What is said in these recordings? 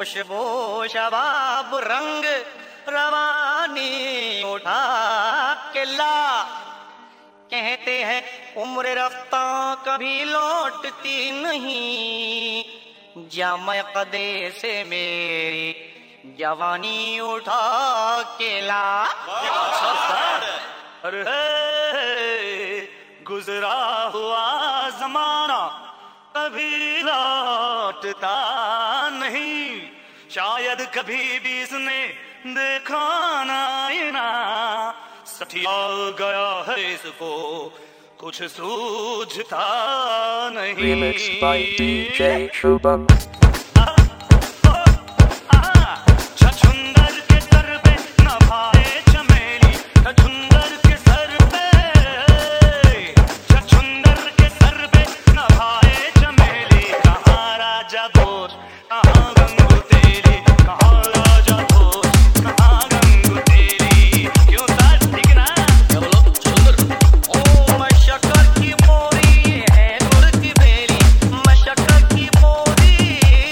खुशबू शबाब रंग रवानी उठा के ला। कहते हैं उम्र रफ्ता कभी लौटती नहीं, जामे कदे से मेरी जवानी उठा के ला। अरे गुजरा हुआ जमाना कभी लौटता नहीं, शायद कभी भी इसने देखा ना, सठिया गया है इसको कुछ सूझता नहीं। Remixed by DJ Shubham. छछुंदर के सर पे न भाए चमेली, छछुंदर के सर पे, छछुंदर के सर पे न भाए चमेली। कहाँ राजा भोज कहाँ गंगू तेरी, कहाँ राजा भोज कहाँ गंगू तेरी। क्यों साथ ठीक ना? क्या बोलो छछुंदर? ओ मशक्कत की मोरी है गुड़ की बेली, मशक्कत की मोरी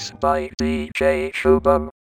by DJ Shubham.